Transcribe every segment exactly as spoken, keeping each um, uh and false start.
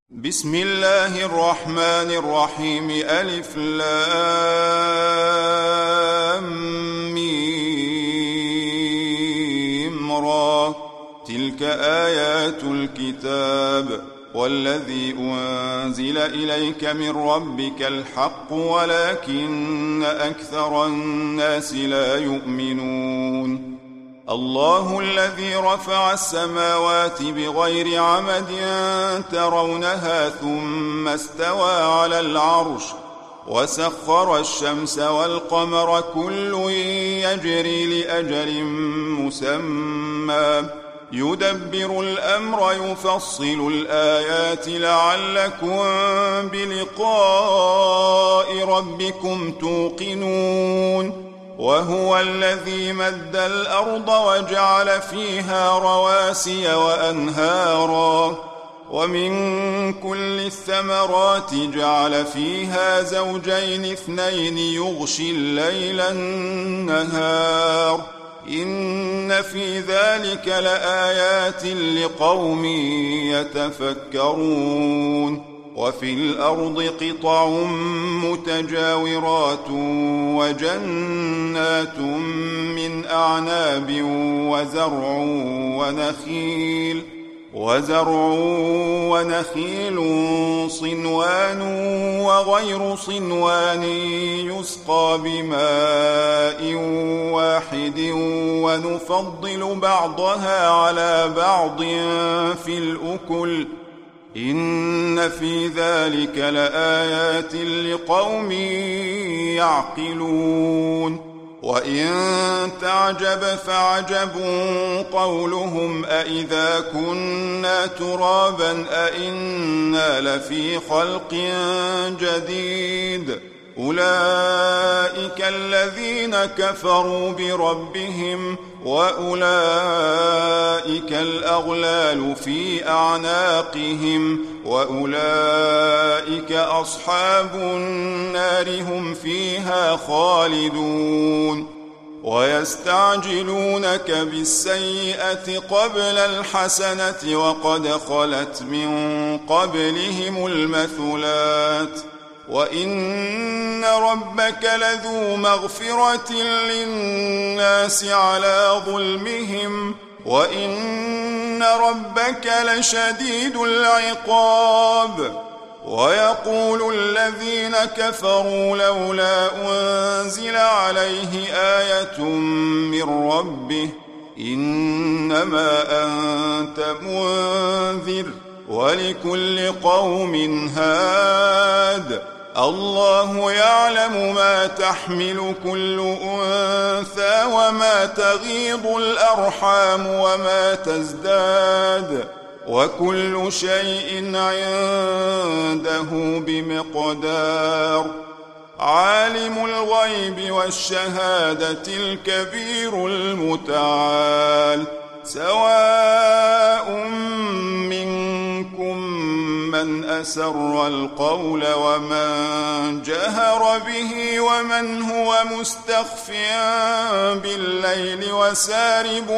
بسم الله الرحمن الرحيم. ألف لام ميم را. تلك آيات الكتاب والذي أنزل إليك من ربك الحق ولكن أكثر الناس لا يؤمنون. الله الذي رفع السماوات بغير عمد ترونها ثم استوى على العرش وسخر الشمس والقمر كل يجري لأجل مسمى يدبر الأمر يفصل الآيات لعلكم بلقاء ربكم توقنون. وهو الذي مد الأرض وجعل فيها رواسي وأنهارا ومن كل الثمرات جعل فيها زوجين اثنين يغشي الليل النهار إن في ذلك لآيات لقوم يتفكرون. وفي الأرض قطع متجاورات وجنات من أعناب وزرع ونخيل وزرع ونخيل صنوان وغير صنوان يسقى بماء واحد ونفضل بعضها على بعض في الأكل إن في ذلك لآيات لقوم يعقلون. وإن تعجب فعجب قولهم أإذا كنا ترابا أإنا لفي خلق جديد أولئك الذين كفروا بربهم وأولئك الأغلال في أعناقهم وأولئك أصحاب النار هم فيها خالدون. ويستعجلونك بالسيئة قبل الحسنة وقد خلت من قبلهم المثلات وإن ربك لذو مغفرة للناس على ظلمهم وإن ربك لشديد العقاب. ويقول الذين كفروا لولا أنزل عليه آية من ربه إنما أنت منذر ولكل قوم هاد الله يعلم ما تحمل كل أنثى وما تغيض الأرحام وما تزداد وكل شيء عنده بمقدار. عالم الغيب والشهادة الكبير المتعال. سواء منكم من أسر القول ومن جهر به ومن هو مستخف بالليل وسارب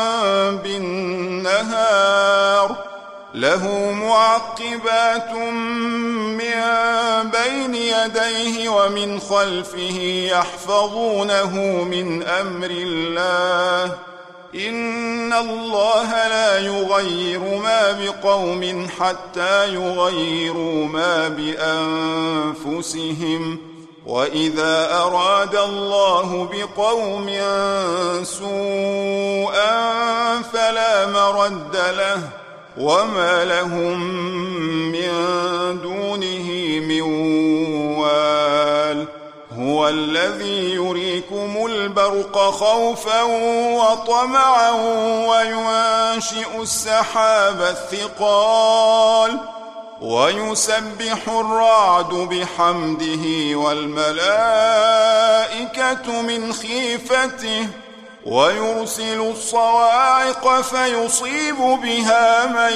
بالنهار له معقبات من بين يديه ومن خلفه يحفظونه من أمر الله إن الله لا يغير ما بقوم حتى يغيروا ما بأنفسهم وإذا أراد الله بقوم سوءا فلا مرد له وما لهم من دونه من وال. هو الذي يريكم البرق خوفا وطمعا وينشئ السحاب الثقال ويسبح الرعد بحمده والملائكة من خيفته ويرسل الصواعق فيصيب بها من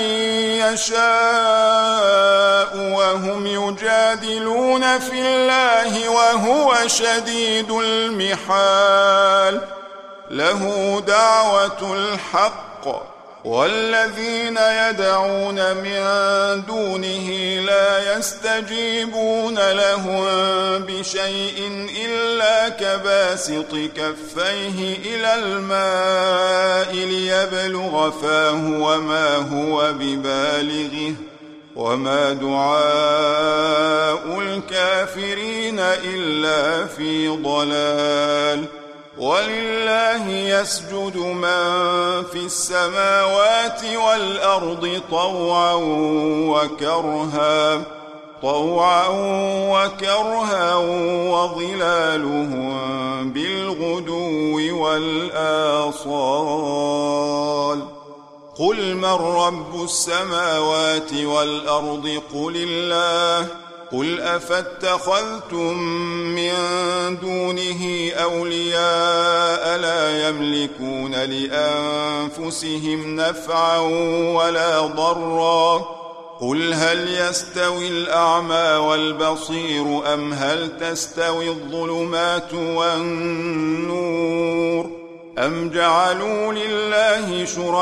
يشاء وهم يجادلون في الله وهو شديد المحال. له دعوة الحق والذين يدعون من دونه لا يستجيبون لهم بشيء إلا كباسط كفيه إلى الماء ليبلغ فاه وما هو ببالغه وما دعاء الكافرين إلا في ضلال. ولله يسجد من في السماوات والأرض طوعا وكرها طوعا وكرها وظلالهم بالغدو والآصال. قل من رب السماوات والأرض قل الله. قل أفاتخذتم من دونه أولياء لا يملكون لأنفسهم نفعا ولا ضرا. قل هل يستوي الأعمى والبصير أم هل تستوي الظلمات والنور أم جعلوا لله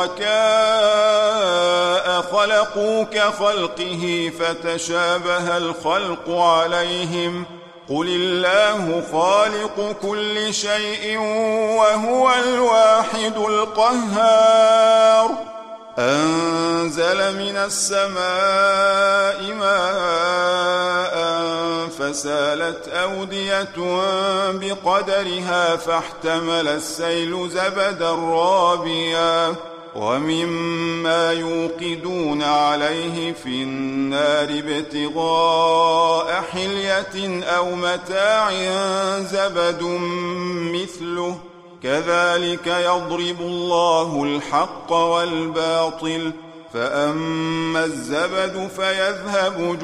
شركاء خلقوا كخلقه فتشابه الخلق عليهم. قل الله خالق كل شيء وهو الواحد القهار. أنزل من السماء ماء فسالت أودية بقدرها فاحتمل السيل زبدا رابيا ومما يوقدون عليه في النار ابتغاء حلية أو متاع زبد مثله كذلك يضرب الله الحق والباطل. فأما الزبد فيذهب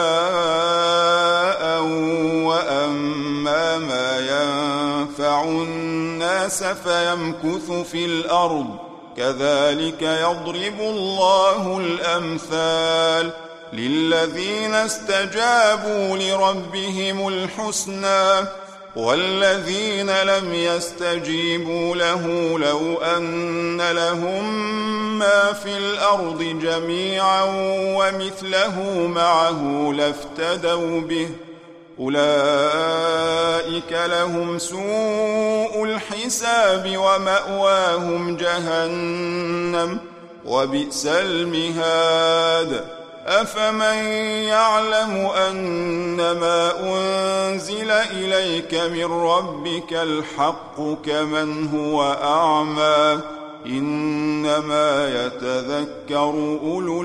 جفاء وأما ما ينفع الناس فيمكث في الأرض كذلك يضرب الله الأمثال. للذين استجابوا لربهم الحسنى والذين لم يستجيبوا له لو أن لهم ما في الأرض جميعا ومثله معه لافتدوا به أولئك لهم سوء الحساب ومأواهم جهنم وبئس المهاد. أفمن يعلم أنما أنزل إليك من ربك الحق كمن هو أعمى إنما يتذكر أولو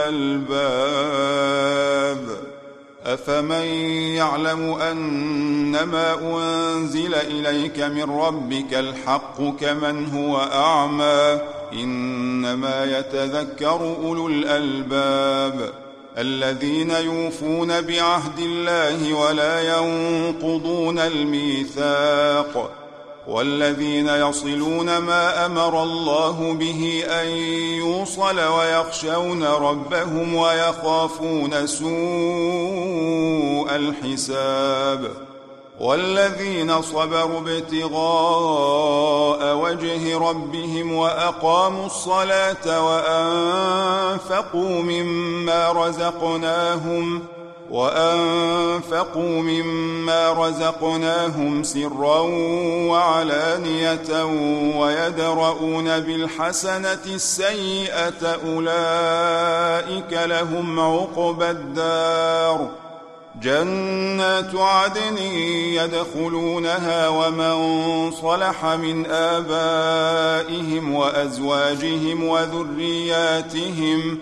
الألباب. أفمن يعلم أنما أنزل إليك من ربك الحق كمن هو أعمى إنما يتذكر أولو الألباب. الذين يوفون بعهد الله ولا ينقضون الميثاق والذين يصلون ما أمر الله به أن يوصل ويخشون ربهم ويخافون سوء الحساب. والذين صبروا ابتغاء وجه ربهم وأقاموا الصلاة وأنفقوا مما رزقناهم وأنفقوا مما رزقناهم سرا وعلانية ويدرؤون بالحسنة السيئة أولئك لهم عقبى الدار. جنات عدن يدخلونها ومن صلح من آبائهم وأزواجهم وذرياتهم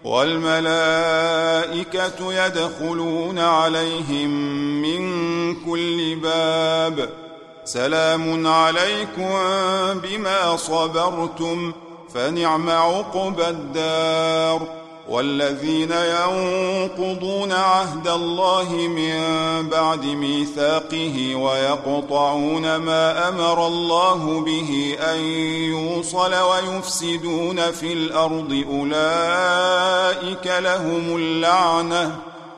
والملائكة يدخلون عليهم من كل باب. سلام عليكم بما صبرتم فنعم عقبى الدار. والذين ينقضون عهد الله من بعد ميثاقه ويقطعون ما أمر الله به أن يوصل ويفسدون في الأرض أولئك لهم اللعنة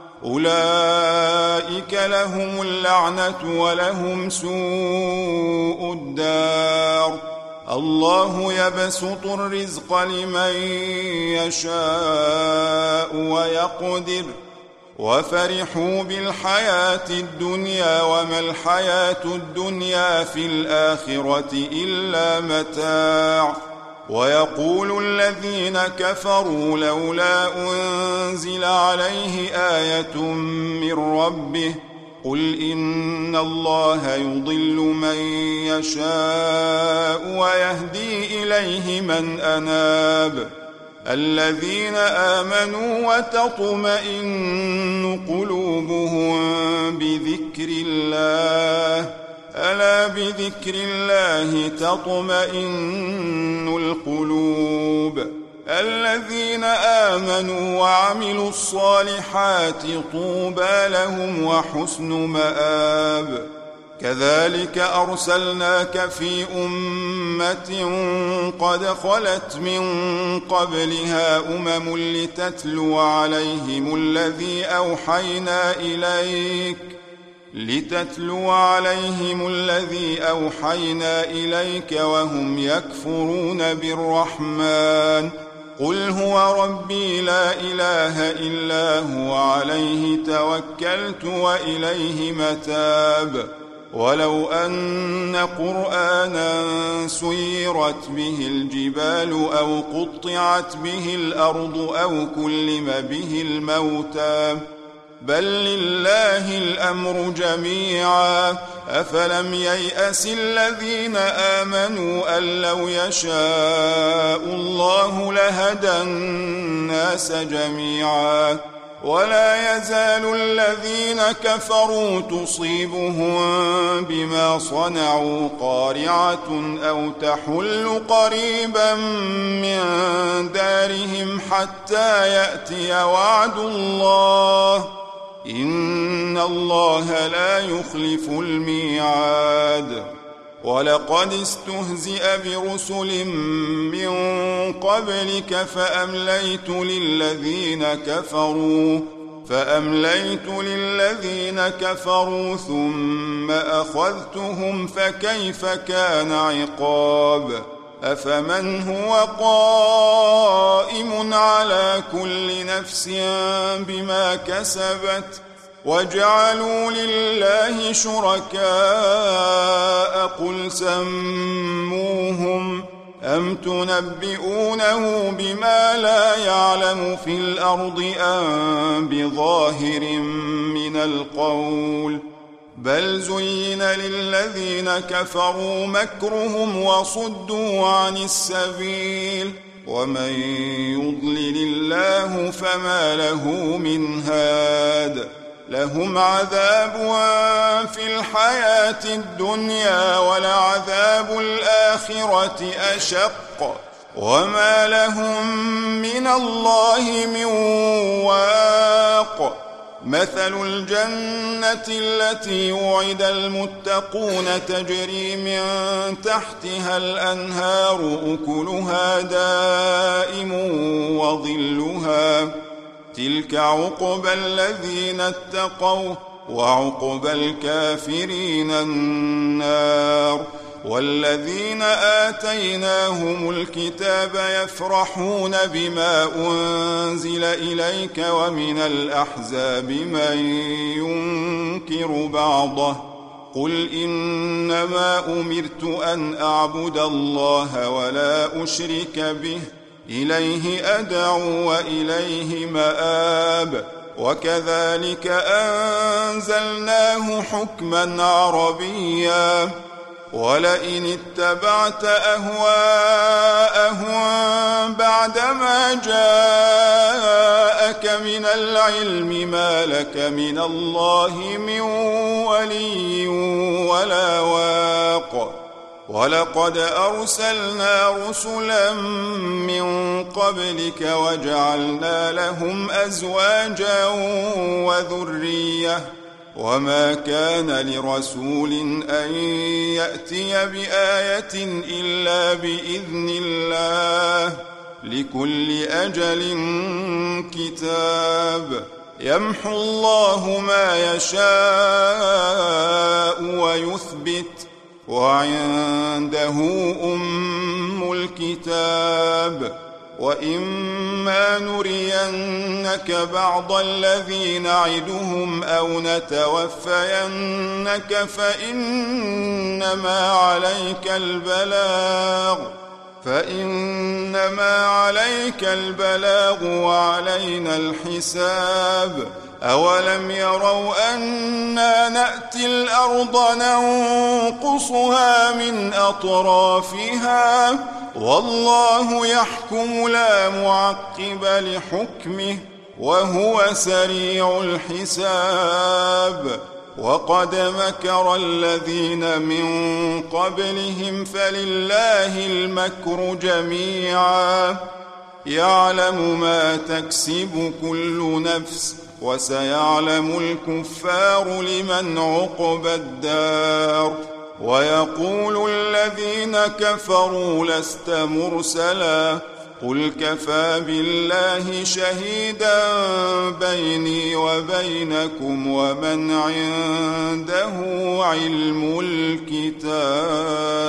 أولئك لهم اللعنة ولهم سوء الدار. الله يبسط الرزق لمن يشاء ويقدر وفرحوا بالحياة الدنيا وما الحياة الدنيا في الآخرة إلا متاع ويقول الذين كفروا لولا أنزل عليه آية من ربه قل إن الله يضل من يشاء ويهدي إليه من أناب الذين آمنوا وتطمئن قلوبهم بذكر الله ألا بذكر الله تطمئن القلوب الذين آمنوا وعملوا الصالحات طوبى لهم وحسن مآب كذلك أرسلناك في أمة قد خلت من قبلها أمم لتتلو عليهم الذي أوحينا إليك لتتلو عليهم الذي أوحينا إليك وهم يكفرون بالرحمن قل هو ربي لا إله إلا هو عليه توكلت وإليه متاب ولو أن قرآنا سيرت به الجبال أو قطعت به الأرض أو كلم به الموتى بل لله الأمر جميعا أفلم ييأس الذين آمنوا أن لو يشاء الله لهدى الناس جميعا ولا يزال الذين كفروا تصيبهم بما صنعوا قارعة أو تحل قريبا من دارهم حتى يأتي وعد الله إن الله لا يخلف الميعاد ولقد استهزئ برسل من قبلك فأمليت للذين كفروا فأمليت للذين كفروا ثم أخذتهم فكيف كان عقاب أفمن هو قائم على كل نفس بما كسبت وجعلوا لله شركاء قل سموهم أم تنبئونه بما لا يعلم في الأرض أم بظاهر من القول بل زين للذين كفروا مكرهم وصدوا عن السبيل ومن يضلل الله فما له من هاد لهم عذاب في الحياة الدنيا ولعذاب الآخرة أشق وما لهم من الله من واق مثل الجنة التي وعد المتقون تجري من تحتها الأنهار أكلها دائم وظلها تلك عقبى الذين اتقوا وعقبى الكافرين النار والذين آتيناهم الكتاب يفرحون بما أنزل إليك ومن الأحزاب من ينكر بعضه قل إنما أمرت أن أعبد الله ولا أشرك به إليه أدعو وإليه مآب وكذلك أنزلناه حكما عربيا ولئن اتبعت أهواءهم بعدما جاءك من العلم ما لك من الله من ولي ولا واق ولقد أرسلنا رسلا من قبلك وجعلنا لهم أزواجا وذرية وما كان لرسول أن يأتي بآية إلا بإذن الله لكل أجل كتاب يمحو الله ما يشاء ويثبت وعنده أم الكتاب. وإما نرينك بعض الذي نعدهم أو نتوفينك فإنما عليك البلاغ فإنما عليك البلاغ وعلينا الحساب. أولم يروا أنا نأتي الأرض ننقصها من أطرافها والله يحكم لا معقب لحكمه وهو سريع الحساب. وقد مكر الذين من قبلهم فلله المكر جميعا يعلم ما تكسب كل نفس وسيعلم الكفار لمن عقبى الدار. ويقول الذين كفروا لست مرسلا قل كفى بالله شهيدا بيني وبينكم ومن عنده علم الكتاب.